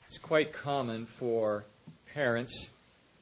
It's quite common for parents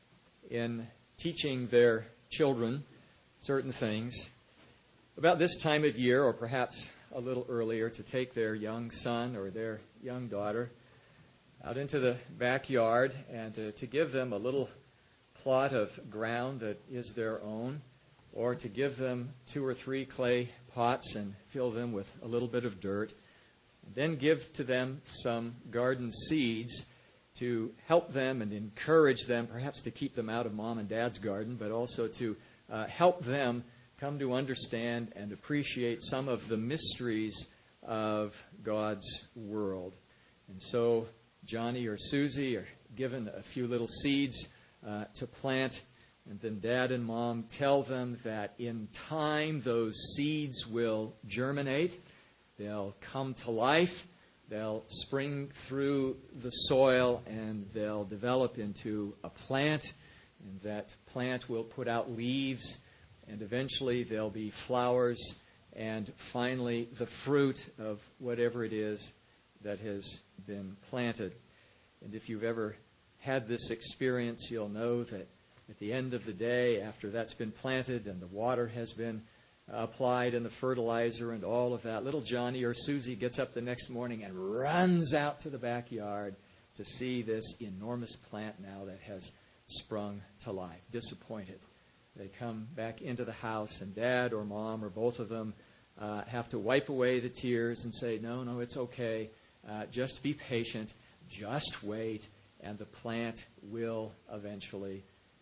in teaching their children certain things about this time of year, or perhaps a little earlier, to take their young son or their young daughter out into the backyard and to give them a little plot of ground that is their own, or to give them 2 or 3 clay pots and fill them with a little bit of dirt. Then give to them some garden seeds to help them and encourage them, perhaps to keep them out of mom and dad's garden, but also to help them come to understand and appreciate some of the mysteries of God's world. And so Johnny or Susie are given a few little seeds to plant, and then Dad and Mom tell them that in time those seeds will germinate. They'll come to life, they'll spring through the soil, and they'll develop into a plant, and that plant will put out leaves, and eventually there'll be flowers, and finally the fruit of whatever it is that has been planted. And if you've ever had this experience, you'll know that at the end of the day, after that's been planted and the water has been applied and the fertilizer and all of that, little Johnny or Susie gets up the next morning and runs out to the backyard to see this enormous plant now that has sprung to life. Disappointed. They come back into the house, and Dad or Mom or both of them have to wipe away the tears and say, no, it's okay. Just be patient. Just wait, and the plant will eventually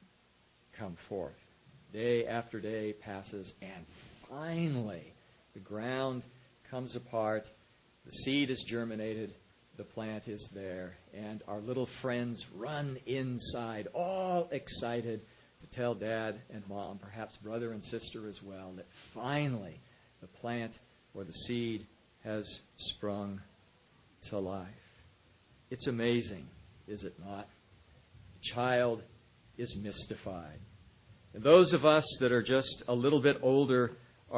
come forth. Day after day passes, and finally the ground comes apart, the seed is germinated, the plant is there, and our little friends run inside, all excited, to tell Dad and Mom, perhaps brother and sister as well, that finally the plant or the seed has sprung to life. It's amazing, is it not? The child is mystified. And those of us that are just a little bit older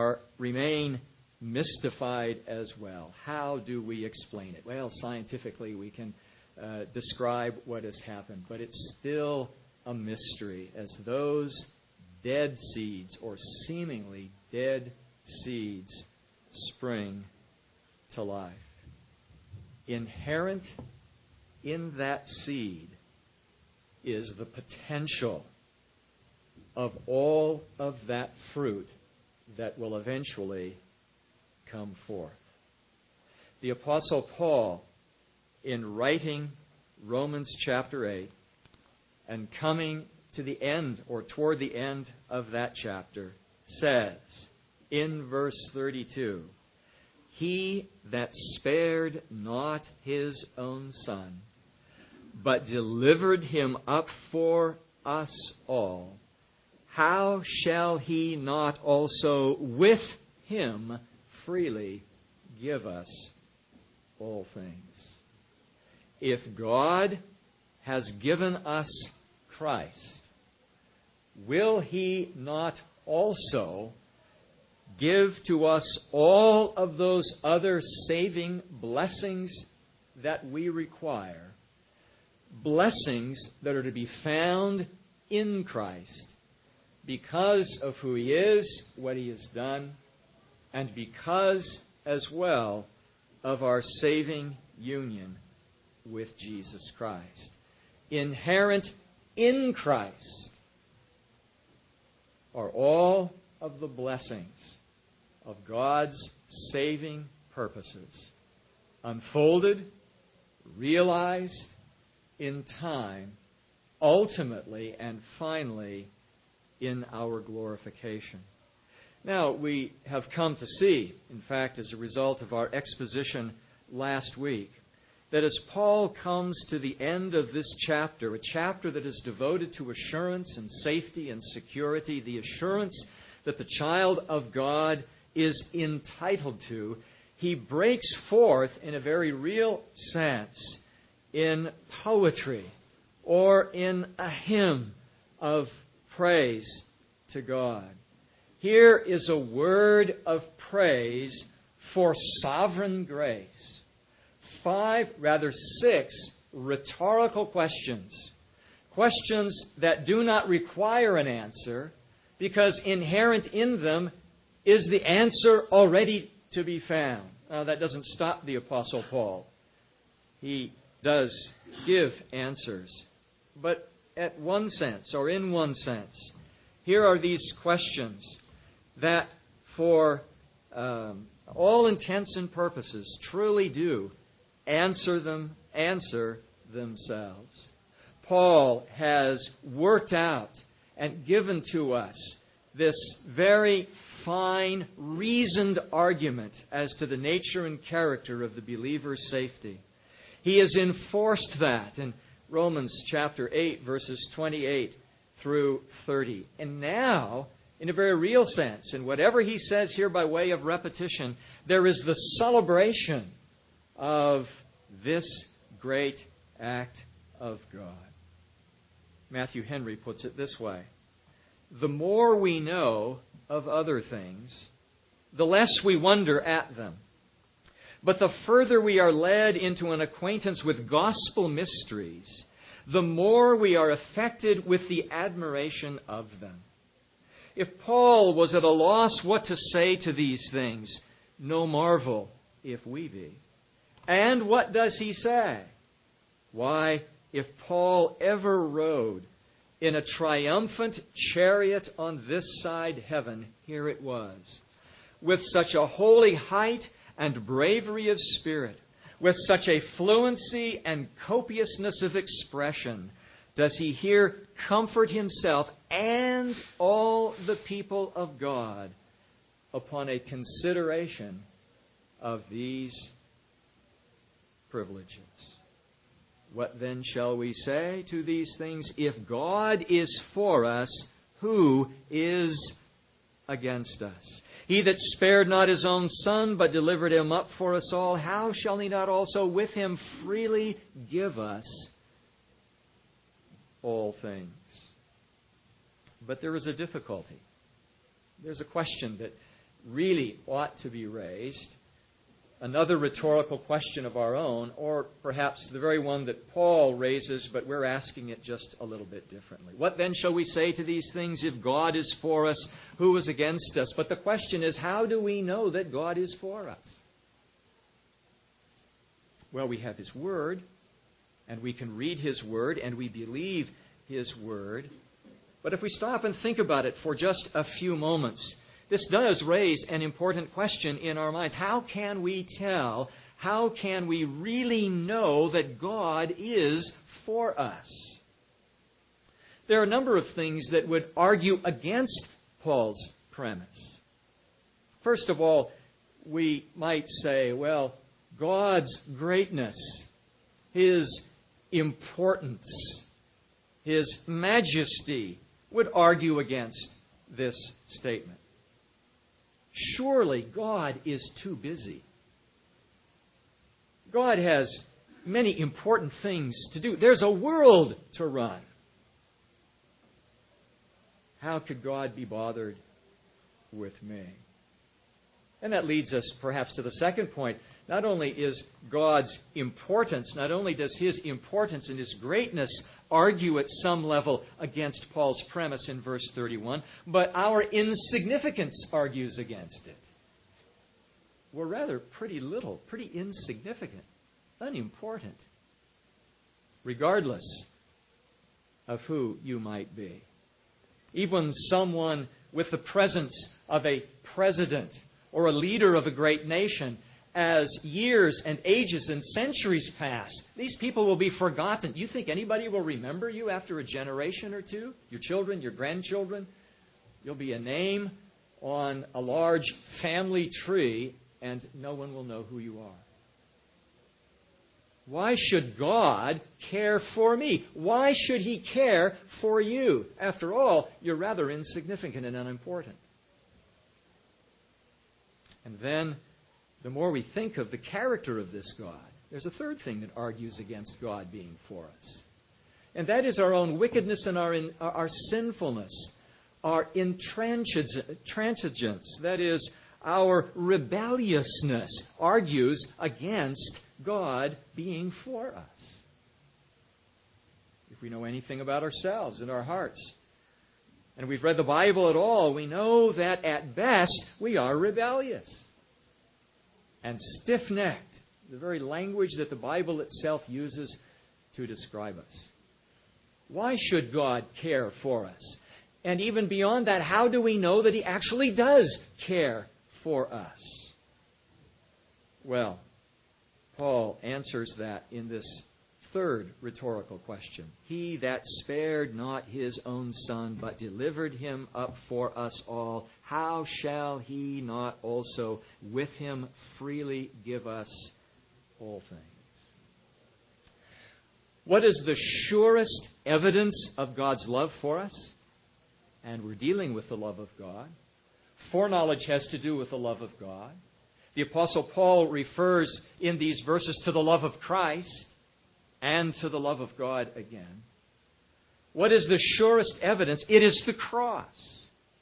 remain mystified as well. How do we explain it? Well, scientifically we can describe what has happened, but it's still a mystery as those dead seeds, or seemingly dead seeds, spring to life. Inherent in that seed is the potential of all of that fruit that will eventually come forth. The Apostle Paul, in writing Romans chapter 8, and coming to the end, or toward the end of that chapter, says in verse 32, "He that spared not his own Son, but delivered him up for us all, how shall he not also with him freely give us all things?" If God has given us Christ, will He not also give to us all of those other saving blessings that we require? Blessings that are to be found in Christ because of who He is, what He has done, and because as well of our saving union with Jesus Christ. Inherent in Christ are all of the blessings of God's saving purposes, unfolded, realized in time, ultimately and finally in our glorification. Now, we have come to see, in fact, as a result of our exposition last week, that as Paul comes to the end of this chapter, a chapter that is devoted to assurance and safety and security, the assurance that the child of God is entitled to, he breaks forth in a very real sense in poetry or in a hymn of praise to God. Here is a word of praise for sovereign grace. 6 rhetorical questions, questions that do not require an answer, because inherent in them is the answer already to be found. Now, that doesn't stop the Apostle Paul. He does give answers. But in one sense, here are these questions that for all intents and purposes truly do answer themselves. Paul has worked out and given to us this very fine, reasoned argument as to the nature and character of the believer's safety. He has enforced that in Romans chapter 8, verses 28 through 30. And now, in a very real sense, in whatever he says here by way of repetition, there is the celebration of this great act of God. Matthew Henry puts it this way: the more we know of other things, the less we wonder at them. But the further we are led into an acquaintance with gospel mysteries, the more we are affected with the admiration of them. If Paul was at a loss what to say to these things, no marvel if we be. And what does he say? Why, if Paul ever rode in a triumphant chariot on this side heaven, here it was, with such a holy height and bravery of spirit, with such a fluency and copiousness of expression, does he here comfort himself and all the people of God upon a consideration of these privileges. What then shall we say to these things? If God is for us, who is against us? He that spared not his own Son, but delivered him up for us all, how shall he not also with him freely give us all things? But there is a difficulty. There's a question that really ought to be raised. Another rhetorical question of our own, or perhaps the very one that Paul raises, but we're asking it just a little bit differently. What then shall we say to these things? If God is for us, who is against us? But the question is, how do we know that God is for us? Well, we have His Word, and we can read His Word, and we believe His Word. But if we stop and think about it for just a few moments, this does raise an important question in our minds. How can we tell? How can we really know that God is for us? There are a number of things that would argue against Paul's premise. First of all, we might say, well, God's greatness, His importance, His majesty would argue against this statement. Surely God is too busy. God has many important things to do. There's a world to run. How could God be bothered with me? And that leads us perhaps to the second point. Not only is God's importance, not only does His importance and His greatness argue at some level against Paul's premise in verse 31, but our insignificance argues against it. We're rather pretty little, pretty insignificant, unimportant, regardless of who you might be. Even someone with the presence of a president or a leader of a great nation, as years and ages and centuries pass, these people will be forgotten. You think anybody will remember you after a generation or two? Your children, your grandchildren? You'll be a name on a large family tree, and no one will know who you are. Why should God care for me? Why should He care for you? After all, you're rather insignificant and unimportant. And then, the more we think of the character of this God, there's a third thing that argues against God being for us. And that is our own wickedness and our sinfulness, our intransigence, that is, our rebelliousness argues against God being for us. if we know anything about ourselves and our hearts, and we've read the Bible at all, we know that at best we are rebellious and stiff-necked, the very language that the Bible itself uses to describe us. Why should God care for us? And even beyond that, how do we know that He actually does care for us? Well, Paul answers that in this third rhetorical question. He that spared not His own Son, but delivered Him up for us all, how shall He not also with Him freely give us all things? What is the surest evidence of God's love for us? And we're dealing with the love of God. Foreknowledge has to do with the love of God. The Apostle Paul refers in these verses to the love of Christ and to the love of God again. What is the surest evidence? It is the cross.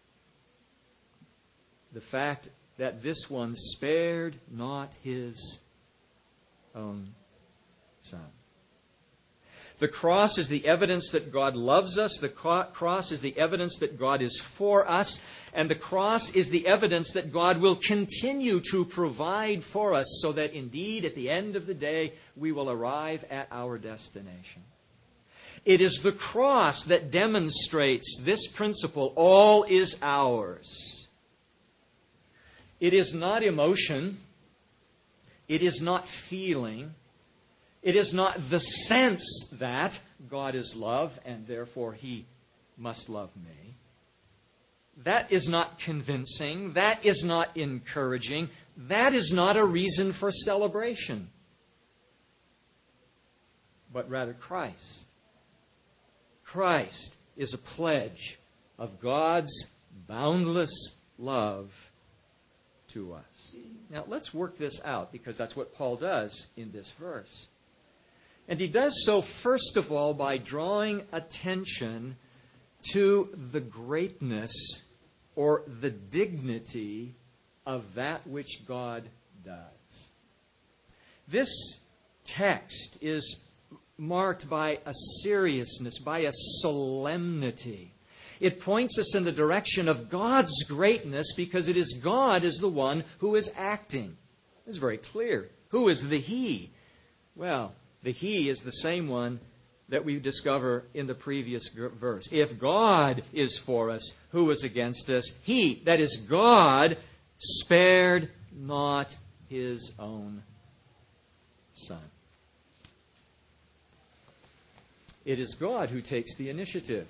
The fact that this one spared not His own Son. The cross is the evidence that God loves us. The cross is the evidence that God is for us. And the cross is the evidence that God will continue to provide for us so that indeed at the end of the day we will arrive at our destination. It is the cross that demonstrates this principle, all is ours. It is not emotion. It is not feeling. It is not the sense that God is love and therefore He must love me. That is not convincing. That is not encouraging. That is not a reason for celebration. But rather Christ. Christ is a pledge of God's boundless love to us. Now let's work this out because that's what Paul does in this verse. And he does so, first of all, by drawing attention to the greatness or the dignity of that which God does. This text is marked by a seriousness, by a solemnity. It points us in the direction of God's greatness because it is God is the one who is acting. It's very clear. Who is the He? Well, the He is the same one that we discover in the previous verse. If God is for us, who is against us? He, that is God, spared not His own Son. It is God who takes the initiative.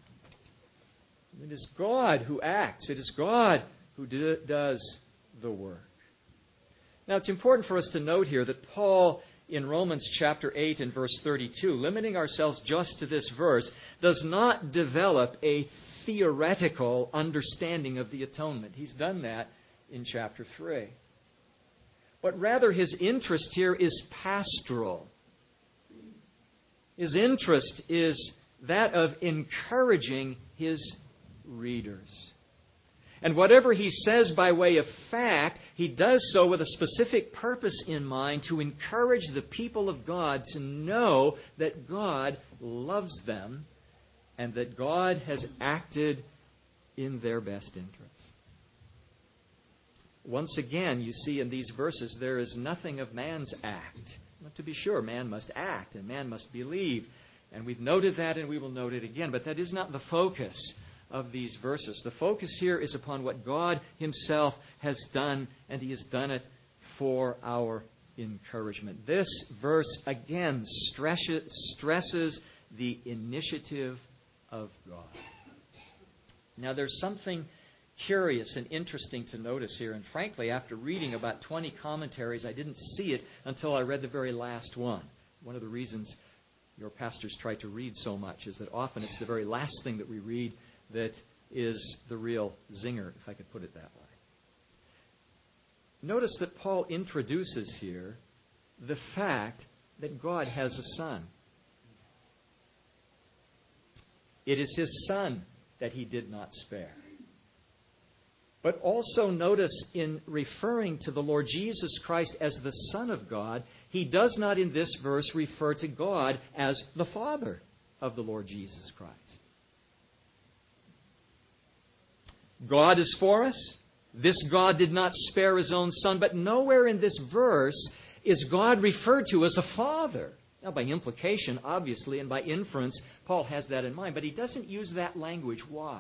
It is God who acts. It is God who does the work. Now, it's important for us to note here that Paul, in Romans chapter 8 and verse 32, limiting ourselves just to this verse, does not develop a theoretical understanding of the atonement. He's done that in chapter 3. But rather his interest here is pastoral. His interest is that of encouraging his readers. And whatever he says by way of fact, he does so with a specific purpose in mind to encourage the people of God to know that God loves them and that God has acted in their best interest. Once again, you see in these verses, there is nothing of man's act. But to be sure, man must act and man must believe. And we've noted that and we will note it again. But that is not the focus of these verses. The focus here is upon what God Himself has done, and He has done it for our encouragement. This verse again stresses the initiative of God. Now there's something curious and interesting to notice here, and frankly, after reading about 20 commentaries, I didn't see it until I read the very last one. One of the reasons your pastors try to read so much is that often it's the very last thing that we read that is the real zinger, if I could put it that way. Notice that Paul introduces here the fact that God has a Son. It is His Son that He did not spare. But also notice in referring to the Lord Jesus Christ as the Son of God, he does not in this verse refer to God as the Father. of the Lord Jesus Christ. God is for us. This God did not spare His own Son, but nowhere in this verse is God referred to as a father. Now, by implication, obviously, and by inference, Paul has that in mind, but he doesn't use that language. Why?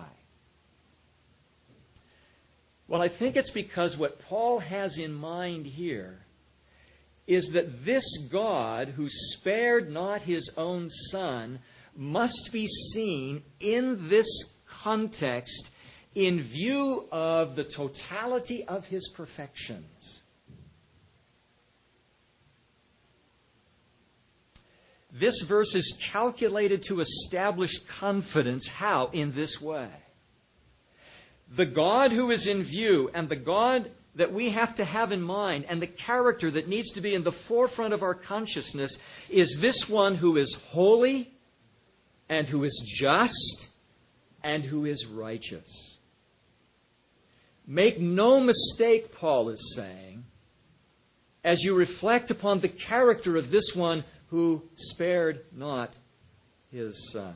Well, I think it's because what Paul has in mind here is that this God who spared not His own Son must be seen in this context in view of the totality of His perfections. This verse is calculated to establish confidence. How? In this way. The God who is in view and the God that we have to have in mind and the character that needs to be in the forefront of our consciousness is this one who is holy and who is just and who is righteous. Make no mistake, Paul is saying, as you reflect upon the character of this one who spared not His Son.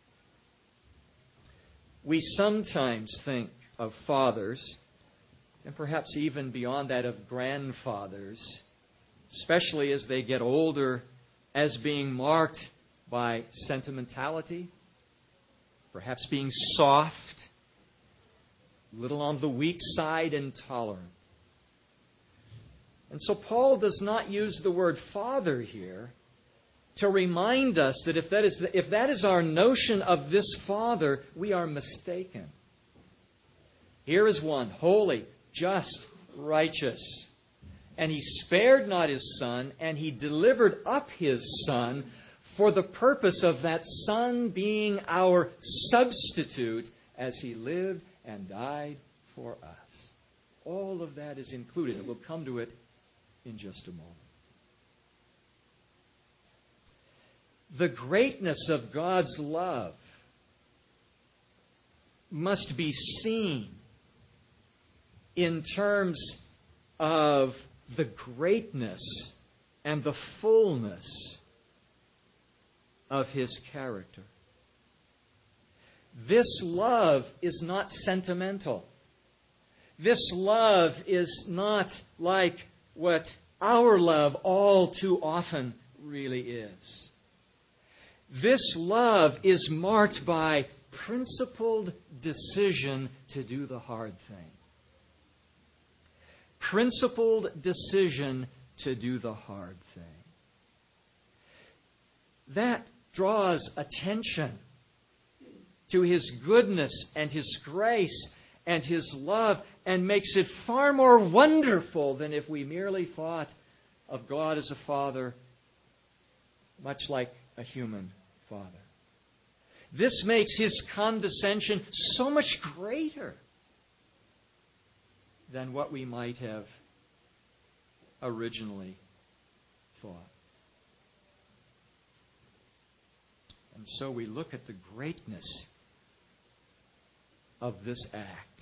We sometimes think of fathers, and perhaps even beyond that of grandfathers, especially as they get older, as being marked by sentimentality, perhaps being soft, a little on the weak side, intolerant. And so Paul does not use the word father here to remind us that if that is our notion of this Father, we are mistaken. Here is one, holy, just, righteous. And He spared not His Son, and He delivered up His Son for the purpose of that Son being our substitute as He lived and died for us. All of that is included. We'll come to it in just a moment. The greatness of God's love must be seen in terms of the greatness and the fullness of His character. This love is not sentimental. This love is not like what our love all too often really is. This love is marked by principled decision to do the hard thing. Principled decision to do the hard thing. That draws attention to His goodness and His grace and His love and makes it far more wonderful than if we merely thought of God as a Father, much like a human Father. This makes His condescension so much greater than what we might have originally thought. And so we look at the greatness of this act.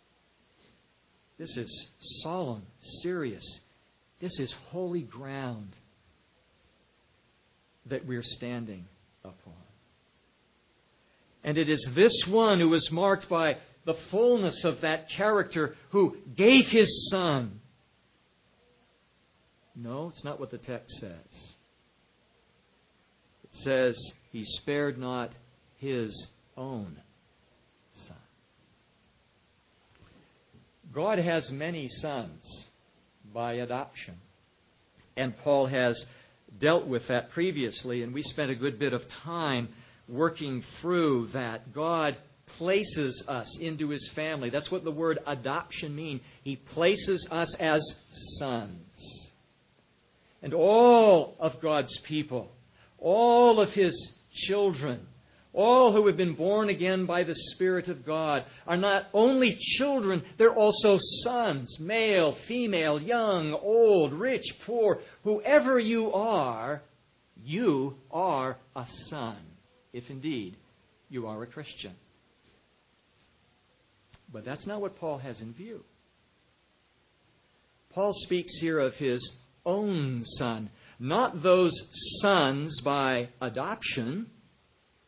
This is solemn, serious. This is holy ground that we're standing upon. And it is this one who is marked by the fullness of that character who gave His Son. No, it's not what the text says. It says He spared not His own Son. God has many sons by adoption. And Paul has dealt with that previously, and we spent a good bit of time working through that. God places us into His family. That's what the word adoption means. He places us as sons. And all of God's people, all of His children, all who have been born again by the Spirit of God are not only children, they're also sons, male, female, young, old, rich, poor. Whoever you are a son, if indeed you are a Christian. But that's not what Paul has in view. Paul speaks here of His own Son, not those sons by adoption,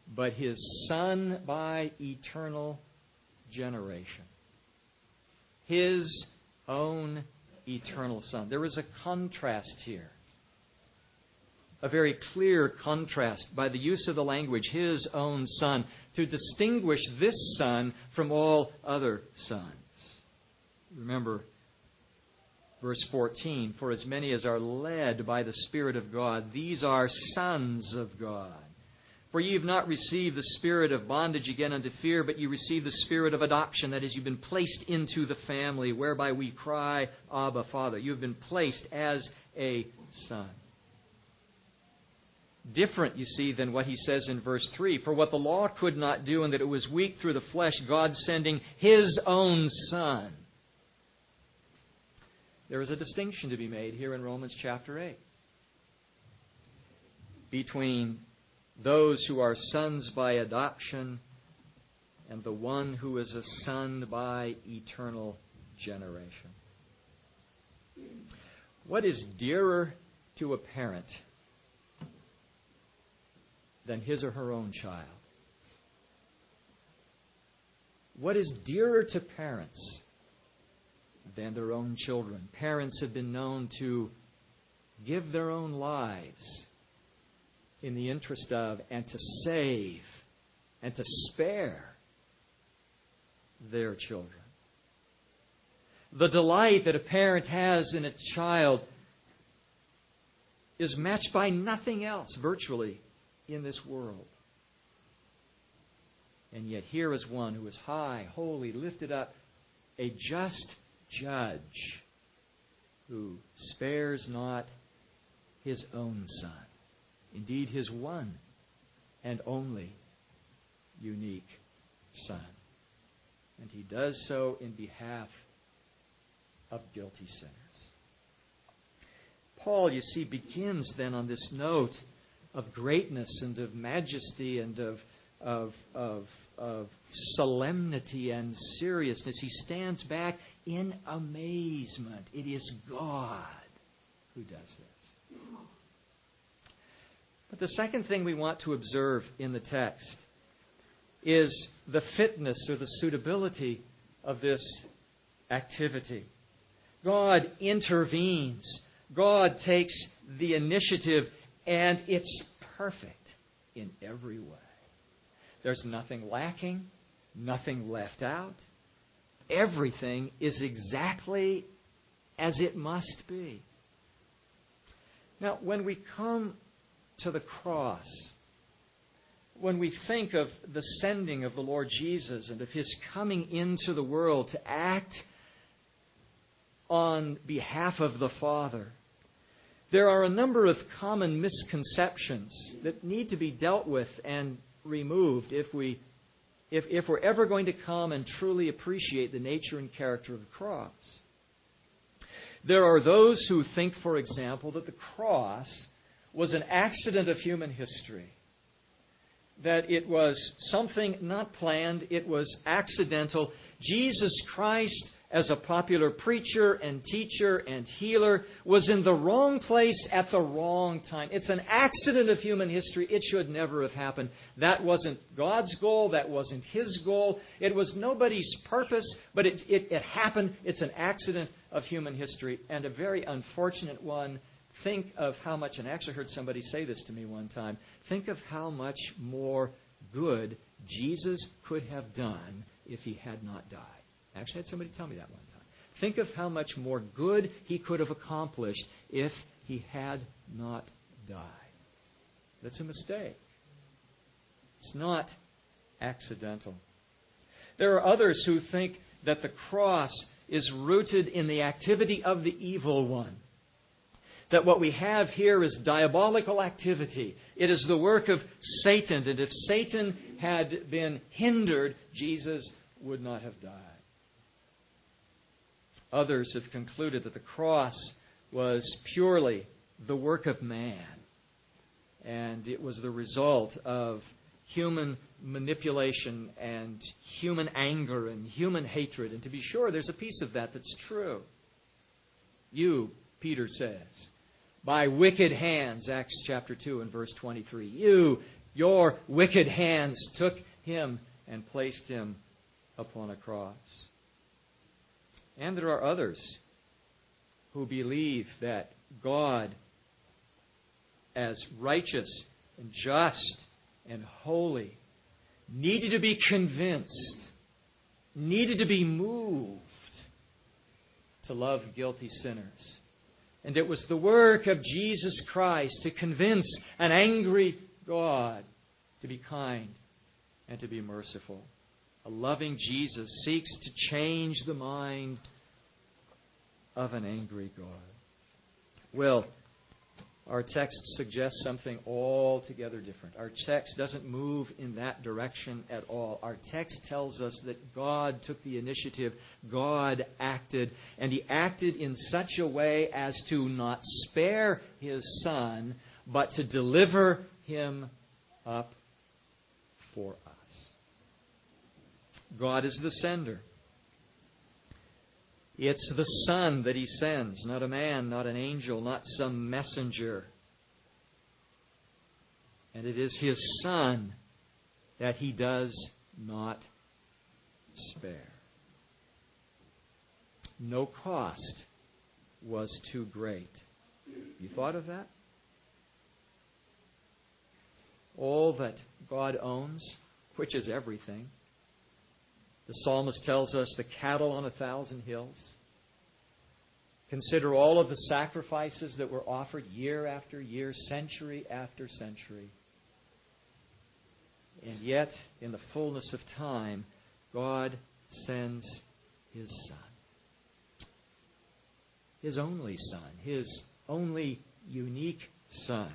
but His Son by eternal generation. His own eternal Son. There is a contrast here. A very clear contrast by the use of the language, His own Son, to distinguish this Son from all other sons. Remember verse 14, for as many as are led by the Spirit of God, these are sons of God. For ye have not received the spirit of bondage again unto fear, but ye received the spirit of adoption, that is, you've been placed into the family, whereby we cry, Abba, Father. You have been placed as a son. Different, you see, than what he says in verse 3. For what the law could not do, and that it was weak through the flesh, God sending His own Son. There is a distinction to be made here in Romans chapter 8 between those who are sons by adoption and the one who is a son by eternal generation. What is dearer to a parent than his or her own child? What is dearer to parents than their own children? Parents have been known to give their own lives in the interest of and to save and to spare their children. The delight that a parent has in a child is matched by nothing else virtually in this world. And yet here is one who is high, holy, lifted up, a just judge who spares not His own Son. Indeed, His one and only unique Son. And He does so in behalf of guilty sinners. Paul, you see, begins then on this note of greatness and of majesty and of solemnity and seriousness. He stands back in amazement. It is God who does this. But the second thing we want to observe in the text is the fitness or the suitability of this activity. God intervenes. God takes the initiative, and it's perfect in every way. There's nothing lacking, nothing left out. Everything is exactly as it must be. Now, when we come to the cross, when we think of the sending of the Lord Jesus and of His coming into the world to act on behalf of the Father, there are a number of common misconceptions that need to be dealt with and removed if we're ever going to come and truly appreciate the nature and character of the cross. There are those who think, for example, that the cross was an accident of human history, that it was something not planned, it was accidental. Jesus Christ, as a popular preacher and teacher and healer, was in the wrong place at the wrong time. It's an accident of human history. It should never have happened. That wasn't God's goal. That wasn't His goal. It was nobody's purpose, but it happened. It's an accident of human history, and a very unfortunate one. Think of how much, and I actually heard somebody say this to me one time, think of how much more good Jesus could have done if He had not died. I actually had somebody tell me that one time. Think of how much more good He could have accomplished if He had not died. That's a mistake. It's not accidental. There are others who think that the cross is rooted in the activity of the evil one. That what we have here is diabolical activity. It is the work of Satan. And if Satan had been hindered, Jesus would not have died. Others have concluded that the cross was purely the work of man. And it was the result of human manipulation and human anger and human hatred. And to be sure, there's a piece of that that's true. You, Peter says, by wicked hands, Acts chapter 2 and verse 23. Your wicked hands took him and placed him upon a cross. And there are others who believe that God, as righteous and just and holy, needed to be convinced, needed to be moved to love guilty sinners. And it was the work of Jesus Christ to convince an angry God to be kind and to be merciful. A loving Jesus seeks to change the mind of an angry God. Well, our text suggests something altogether different. Our text doesn't move in that direction at all. Our text tells us that God took the initiative, God acted, and He acted in such a way as to not spare His Son, but to deliver Him up for us. God is the sender. It's the Son that He sends, not a man, not an angel, not some messenger. And it is His Son that He does not spare. No cost was too great. You thought of that? All that God owns, which is everything. The psalmist tells us the cattle on 1,000 hills. Consider all of the sacrifices that were offered year after year, century after century. And yet, in the fullness of time, God sends His Son. His only Son. His only unique Son.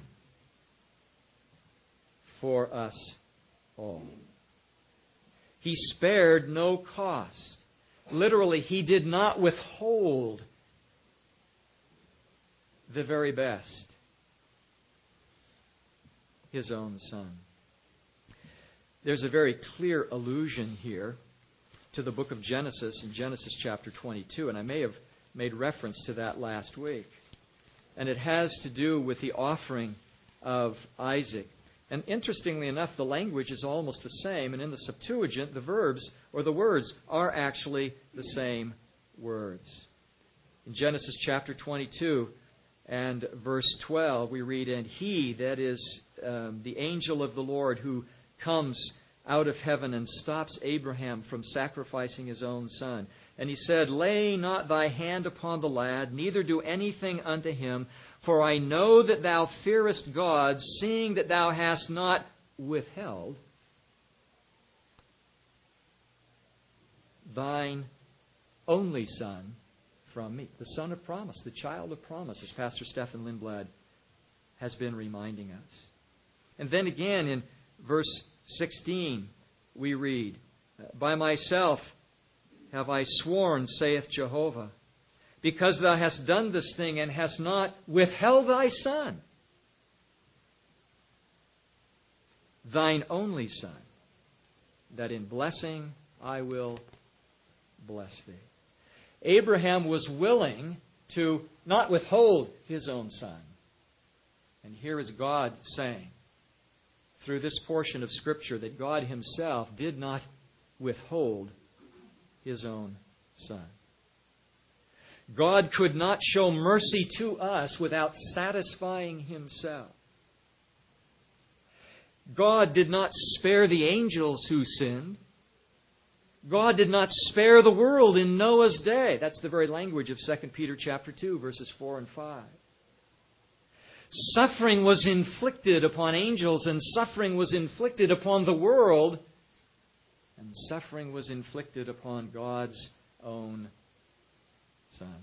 For us all. He spared no cost. Literally, He did not withhold the very best. His own Son. There's a very clear allusion here to the book of Genesis in Genesis chapter 22, and I may have made reference to that last week. And it has to do with the offering of Isaac. And interestingly enough, the language is almost the same. And in the Septuagint, the verbs or the words are actually the same words. In Genesis chapter 22 and verse 12, we read, "And he," that is the angel of the Lord who comes out of heaven and stops Abraham from sacrificing his own son. And he said, "Lay not thy hand upon the lad, neither do anything unto him, for I know that thou fearest God, seeing that thou hast not withheld thine only son from me." The son of promise, the child of promise, as Pastor Stephen Lindblad has been reminding us. And then again in verse 16, we read, "By myself have I sworn, saith Jehovah, because thou hast done this thing and hast not withheld thy son, thine only son, that in blessing I will bless thee." Abraham was willing to not withhold his own son. And here is God saying, through this portion of Scripture, that God Himself did not withhold His own Son. God could not show mercy to us without satisfying Himself. God did not spare the angels who sinned. God did not spare the world in Noah's day. That's the very language of 2 Peter chapter 2, verses 4 and 5. Suffering was inflicted upon angels, and suffering was inflicted upon the world, and suffering was inflicted upon God's own Son.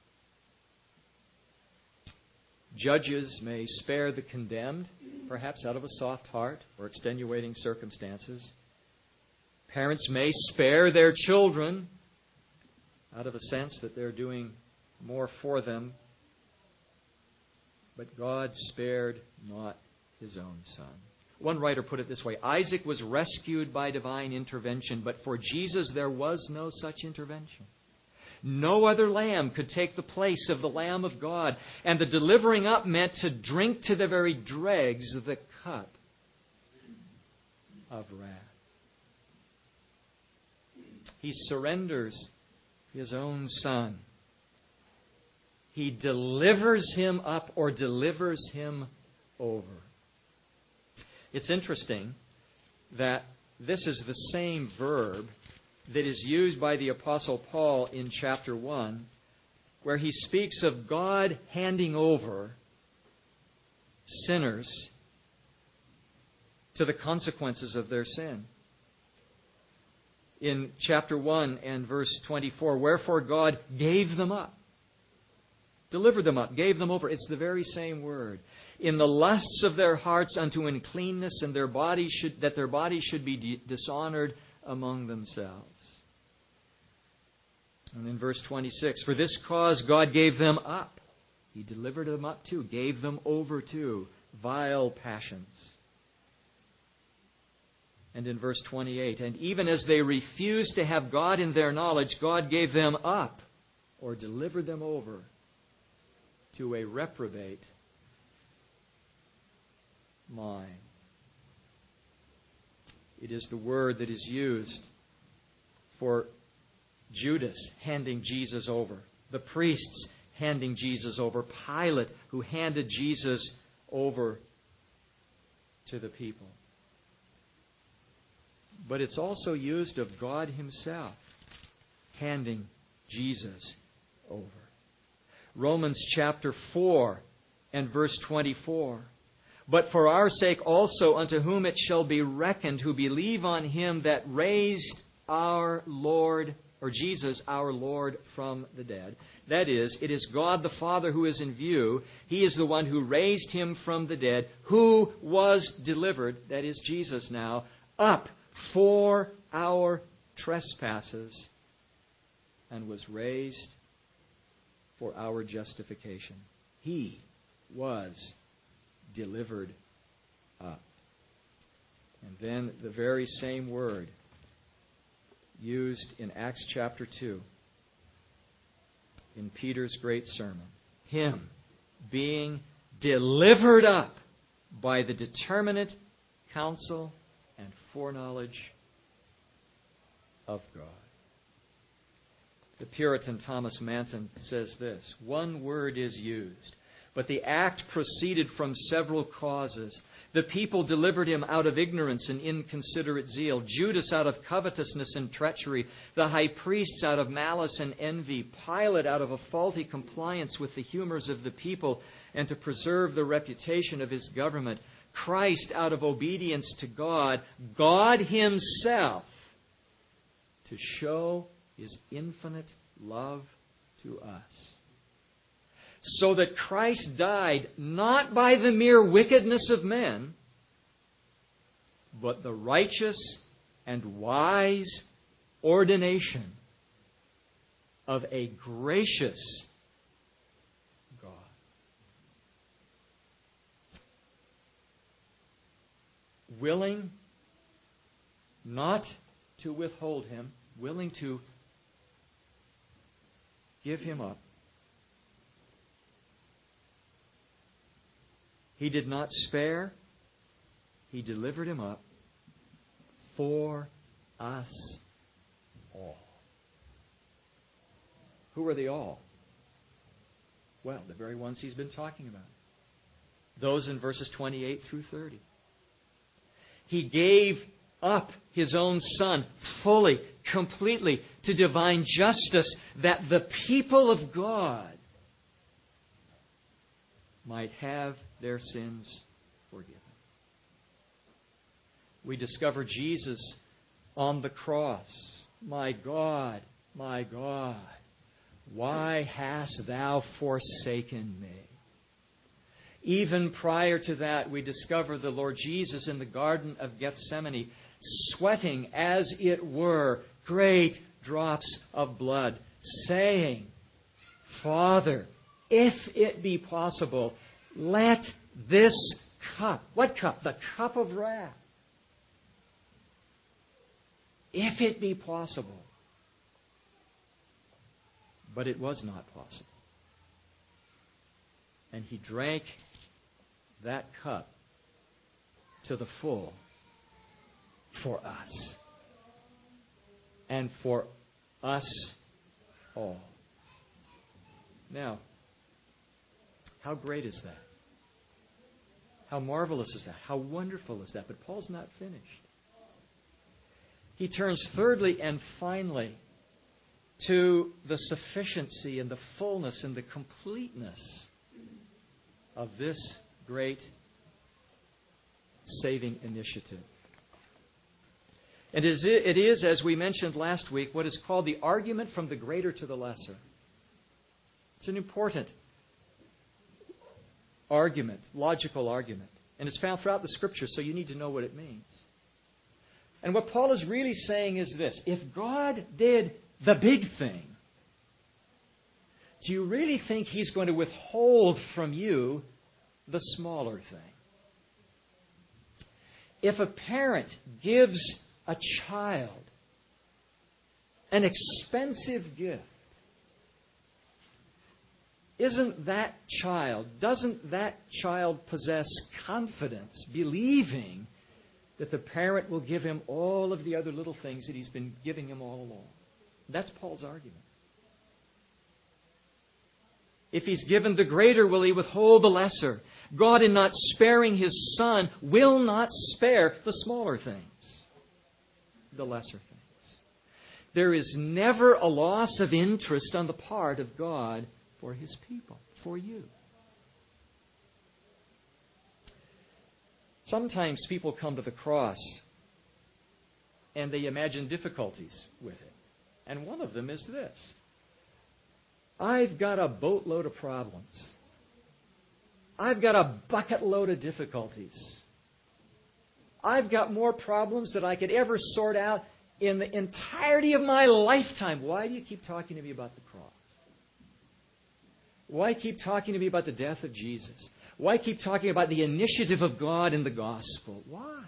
Judges may spare the condemned, perhaps out of a soft heart or extenuating circumstances. Parents may spare their children out of a sense that they're doing more for them. But God spared not His own Son. One writer put it this way: Isaac was rescued by divine intervention, but for Jesus there was no such intervention. No other lamb could take the place of the Lamb of God. And the delivering up meant to drink to the very dregs the cup of wrath. He surrenders His own Son. He delivers Him up or delivers Him over. It's interesting that this is the same verb that is used by the Apostle Paul in chapter 1, where he speaks of God handing over sinners to the consequences of their sin. In chapter 1 and verse 24, wherefore God gave them up, delivered them up, gave them over. It's the very same word. In the lusts of their hearts unto uncleanness, and their bodies should be dishonored among themselves. And in verse 26, for this cause God gave them up. He delivered them up to, gave them over to vile passions. And in verse 28, and even as they refused to have God in their knowledge, God gave them up or delivered them over to a reprobate mind. It is the word that is used for Judas handing Jesus over, the priests handing Jesus over, Pilate who handed Jesus over to the people. But it's also used of God Himself handing Jesus over. Romans chapter 4 and verse 24. But for our sake also unto whom it shall be reckoned who believe on Him that raised our Lord, or Jesus our Lord, from the dead. That is, it is God the Father who is in view. He is the one who raised Him from the dead, who was delivered, that is Jesus now, up for our trespasses, and was raised for our justification. He was delivered up. And then the very same word used in Acts chapter 2 in Peter's great sermon. Him being delivered up by the determinate counsel and foreknowledge of God. The Puritan Thomas Manton says this: one word is used, but the act proceeded from several causes. The people delivered Him out of ignorance and inconsiderate zeal, Judas out of covetousness and treachery, the high priests out of malice and envy, Pilate out of a faulty compliance with the humors of the people and to preserve the reputation of his government, Christ out of obedience to God, God Himself to show His infinite love to us. So that Christ died not by the mere wickedness of men, but the righteous and wise ordination of a gracious God. Willing not to withhold Him, willing to give Him up. He did not spare. He delivered Him up for us all. Who are the all? Well, the very ones He's been talking about. Those in verses 28 through 30. He gave up His own Son fully, completely, to divine justice, that the people of God might have their sins forgiven. We discover Jesus on the cross. My God, why hast Thou forsaken me? Even prior to that, we discover the Lord Jesus in the Garden of Gethsemane, sweating, as it were, great drops of blood, saying, Father, if it be possible, let this cup, what cup? The cup of wrath. If it be possible, But it was not possible. And he drank that cup to the full for us. And for us all. Now, how great is that? How marvelous is that? How wonderful is that? But Paul's not finished. He turns thirdly and finally to the sufficiency and the fullness and the completeness of this great saving initiative. And it is, as we mentioned last week, what is called the argument from the greater to the lesser. It's an important argument, logical argument. And it's found throughout the Scriptures, so you need to know what it means. And what Paul is really saying is this. If God did the big thing, do you really think He's going to withhold from you the smaller thing? If a parent gives a child an expensive gift, doesn't that child possess confidence, believing that the parent will give him all of the other little things that he's been giving him all along? That's Paul's argument. If he's given the greater, will he withhold the lesser? God, in not sparing His Son, will not spare the smaller things, the lesser things. There is never a loss of interest on the part of God for His people, for you. Sometimes people come to the cross and they imagine difficulties with it. And one of them is this. I've got a boatload of problems. I've got a bucket load of difficulties. I've got more problems than I could ever sort out in the entirety of my lifetime. Why do you keep talking to me about the cross? Why keep talking to me about the death of Jesus? Why keep talking about the initiative of God in the gospel? Why?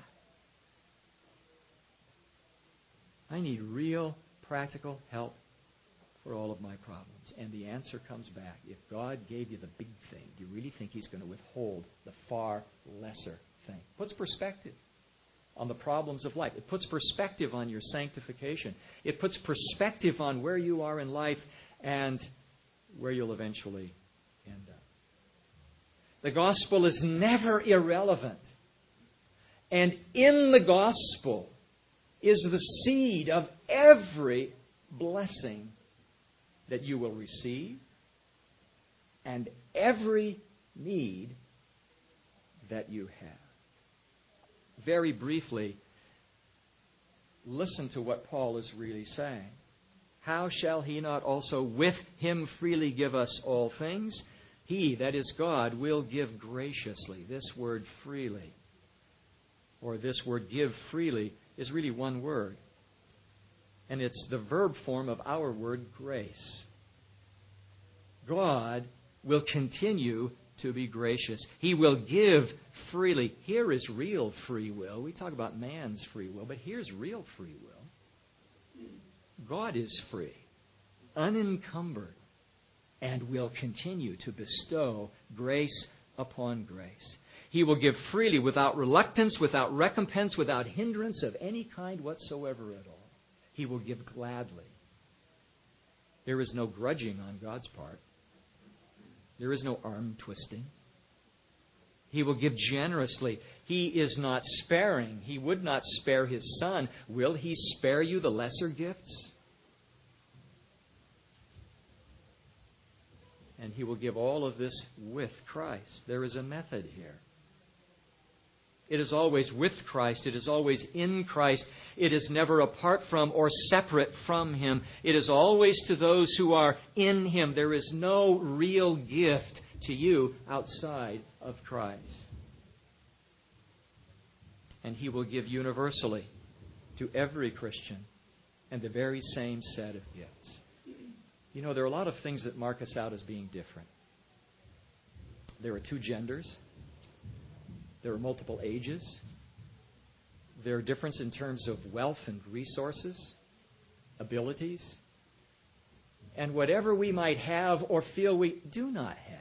I need real, practical help for all of my problems. And the answer comes back. If God gave you the big thing, do you really think He's going to withhold the far lesser thing? It puts perspective on the problems of life. It puts perspective on your sanctification. It puts perspective on where you are in life and where you'll eventually end up. The gospel is never irrelevant. And in the gospel is the seed of every blessing that you will receive and every need that you have. Very briefly, listen to what Paul is really saying. How shall He not also with Him freely give us all things? He, that is God, will give graciously. This word freely, or this word give freely, is really one word. And it's the verb form of our word grace. God will continue to be gracious. He will give freely. Here is real free will. We talk about man's free will, but here's real free will. God is free, unencumbered, and will continue to bestow grace upon grace. He will give freely, without reluctance, without recompense, without hindrance of any kind whatsoever at all. He will give gladly. There is no grudging on God's part. There is no arm twisting. He will give generously. He is not sparing. He would not spare His Son. Will He spare you the lesser gifts? And He will give all of this with Christ. There is a method here. It is always with Christ. It is always in Christ. It is never apart from or separate from Him. It is always to those who are in Him. There is no real gift to you outside of Christ. And He will give universally to every Christian and the very same set of gifts. You know, there are a lot of things that mark us out as being different. There are two genders. There are multiple ages. There are differences in terms of wealth and resources, abilities. and whatever we might have or feel we do not have.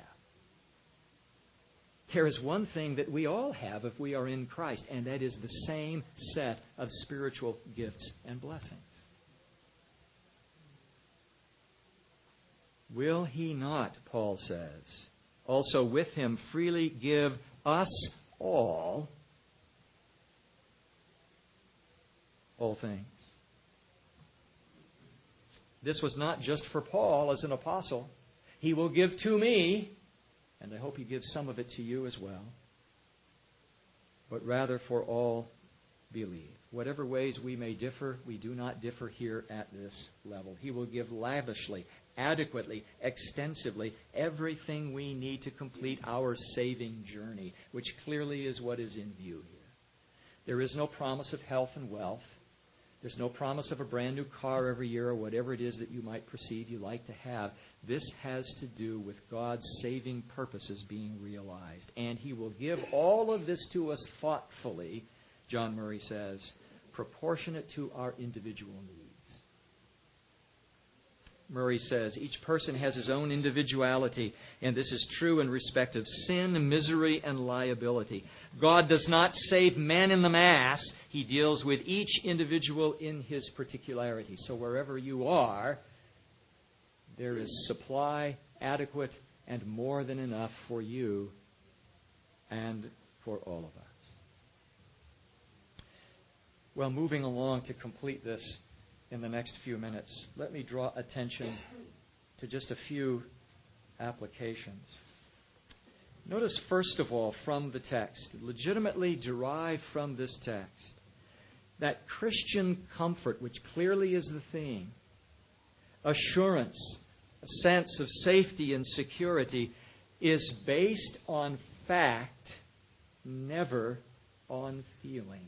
There is one thing that we all have if we are in Christ, and that is the same set of spiritual gifts and blessings. Will He not, Paul says, also with Him freely give us all things? This was not just for Paul as an apostle. He will give to me, and I hope He gives some of it to you as well, but rather for all believe. Whatever ways we may differ, we do not differ here at this level. He will give lavishly, adequately, extensively, everything we need to complete our saving journey, which clearly is what is in view here. There is no promise of health and wealth. There's no promise of a brand new car every year or whatever it is that you might perceive you like to have. This has to do with God's saving purposes being realized. And He will give all of this to us thoughtfully, John Murray says, proportionate to our individual needs. Murray says, each person has his own individuality, and this is true in respect of sin, misery, and liability. God does not save men in the mass. He deals with each individual in his particularity. So wherever you are, there is supply adequate and more than enough for you and for all of us. Well, moving along to complete this in the next few minutes, let me draw attention to just a few applications. Notice, first of all, from the text, legitimately derived from this text, that Christian comfort, which clearly is the theme, assurance, a sense of safety and security, is based on fact, never on feeling.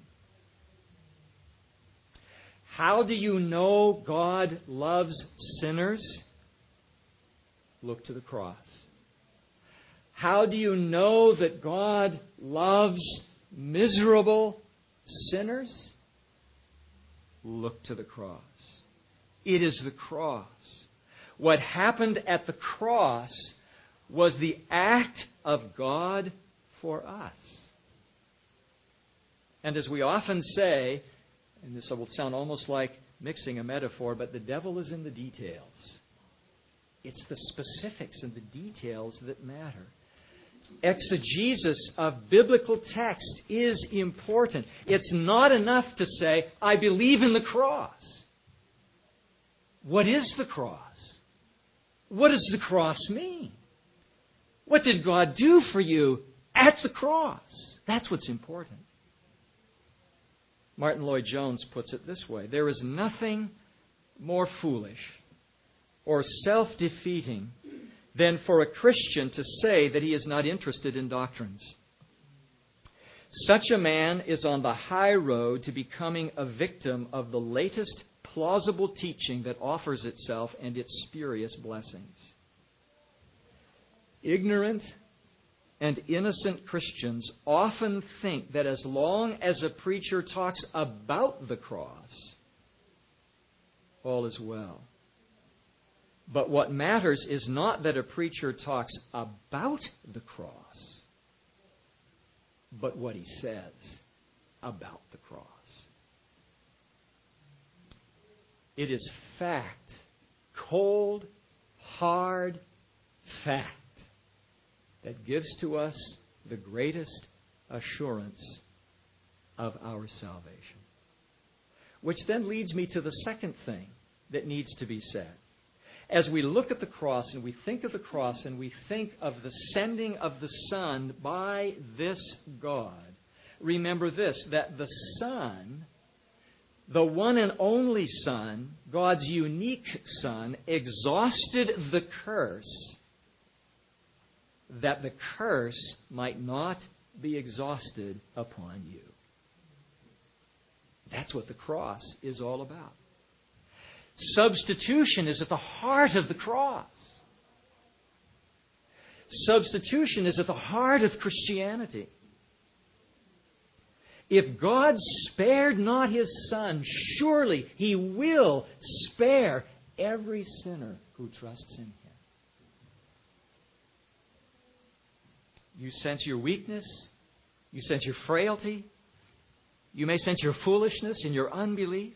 How do you know God loves sinners? Look to the cross. How do you know that God loves miserable sinners? Look to the cross. It is the cross. What happened at the cross was the act of God for us. And as we often say, and this will sound almost like mixing a metaphor, but the devil is in the details. It's the specifics and the details that matter. Exegesis of biblical text is important. It's not enough to say, I believe in the cross. What is the cross? What does the cross mean? What did God do for you at the cross? That's what's important. Martin Lloyd-Jones puts it this way: there is nothing more foolish or self-defeating than for a Christian to say that he is not interested in doctrines. Such a man is on the high road to becoming a victim of the latest plausible teaching that offers itself and its spurious blessings. Ignorant and innocent Christians often think that as long as a preacher talks about the cross, all is well. But what matters is not that a preacher talks about the cross, but what he says about the cross. It is fact, cold, hard fact, that gives to us the greatest assurance of our salvation. Which then leads me to the second thing that needs to be said. As we look at the cross and we think of the cross and we think of the sending of the Son by this God, remember this, that the Son, the one and only Son, God's unique Son, exhausted the curse that the curse might not be exhausted upon you. That's what the cross is all about. Substitution is at the heart of the cross. Substitution is at the heart of Christianity. If God spared not His Son, surely He will spare every sinner who trusts in Him. You sense your weakness. You sense your frailty. You may sense your foolishness and your unbelief.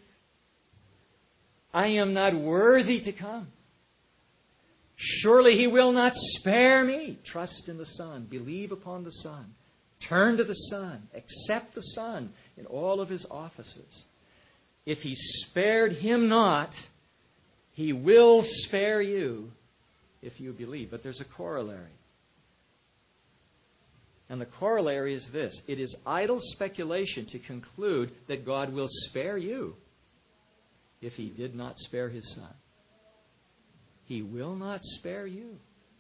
I am not worthy to come. Surely He will not spare me. Trust in the Son. Believe upon the Son. Turn to the Son. Accept the Son in all of His offices. If He spared him not, He will spare you if you believe. But there's a corollary. And the corollary is this. It is idle speculation to conclude that God will spare you if He did not spare His Son. He will not spare you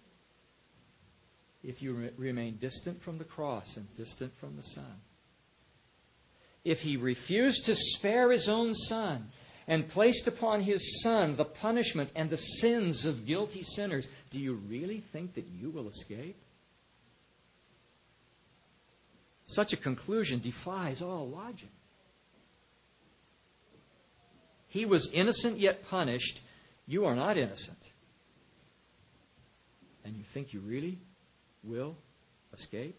if you remain distant from the cross and distant from the Son. If He refused to spare His own Son and placed upon His Son the punishment and the sins of guilty sinners, do you really think that you will escape? Such a conclusion defies all logic. He was innocent yet punished. You are not innocent. And you think you really will escape?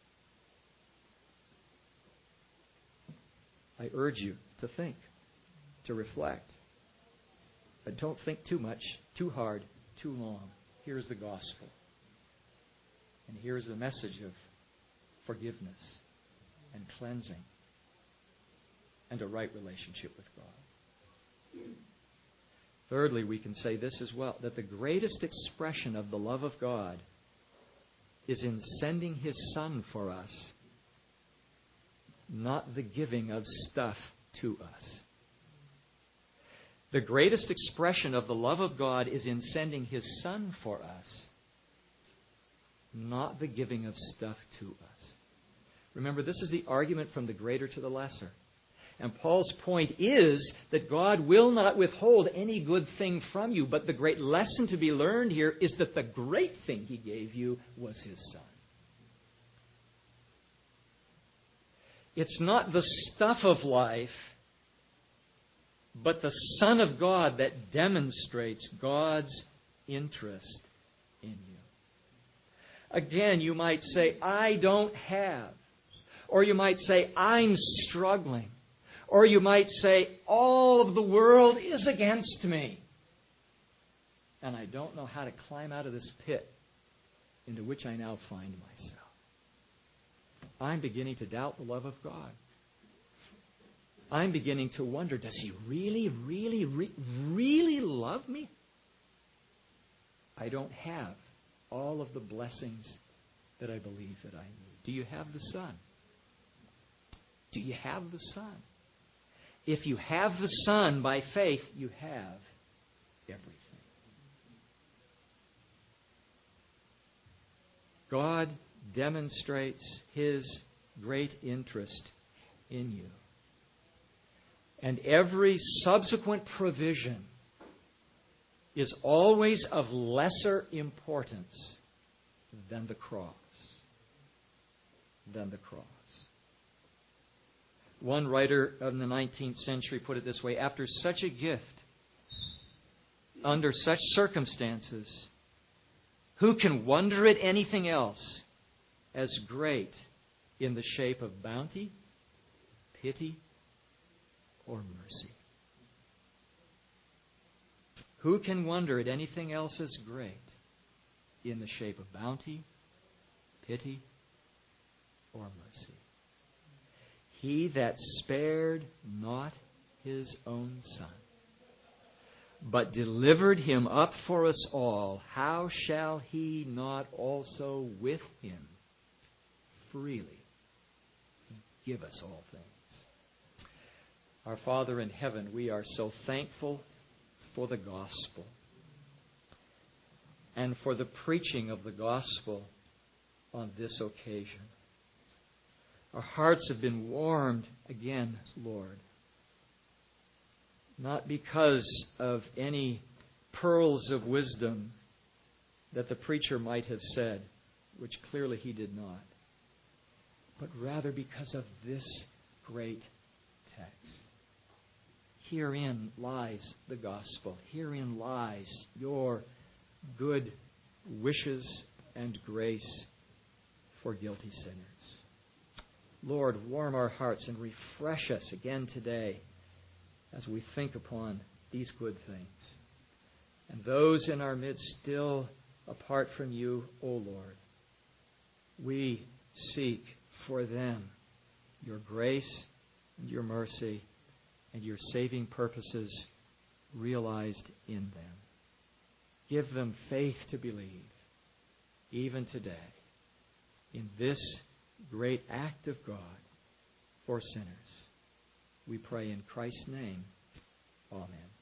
I urge you to think, to reflect. But don't think too much, too hard, too long. Here's the gospel. And here's the message of forgiveness and cleansing and a right relationship with God. Thirdly, we can say this as well, that the greatest expression of the love of God is in sending His Son for us, not the giving of stuff to us. The greatest expression of the love of God is in sending His Son for us, not the giving of stuff to us. Remember, this is the argument from the greater to the lesser. And Paul's point is that God will not withhold any good thing from you, but the great lesson to be learned here is that the great thing He gave you was His Son. It's not the stuff of life, but the Son of God that demonstrates God's interest in you. Again, you might say, I don't have. Or you might say, I'm struggling. Or you might say, all of the world is against me. And I don't know how to climb out of this pit into which I now find myself. I'm beginning to doubt the love of God. I'm beginning to wonder, does He really, really, really love me? I don't have all of the blessings that I believe that I need. Do you have the Son? Do you have the Son? If you have the Son by faith, you have everything. God demonstrates His great interest in you. And every subsequent provision is always of lesser importance than the cross. Than the cross. One writer of the 19th century put it this way: after such a gift, under such circumstances, who can wonder at anything else as great in the shape of bounty, pity, or mercy? Who can wonder at anything else as great in the shape of bounty, pity, or mercy? He that spared not His own Son, but delivered Him up for us all, how shall He not also with Him freely give us all things? Our Father in heaven, we are so thankful for the gospel and for the preaching of the gospel on this occasion. Our hearts have been warmed again, Lord, not because of any pearls of wisdom that the preacher might have said, which clearly he did not, but rather because of this great text. Herein lies the gospel. Herein lies your good wishes and grace for guilty sinners. Lord, warm our hearts and refresh us again today as we think upon these good things. And those in our midst still apart from you, O Lord, we seek for them your grace and your mercy and your saving purposes realized in them. Give them faith to believe, even today, in this great act of God for sinners. We pray in Christ's name. Amen.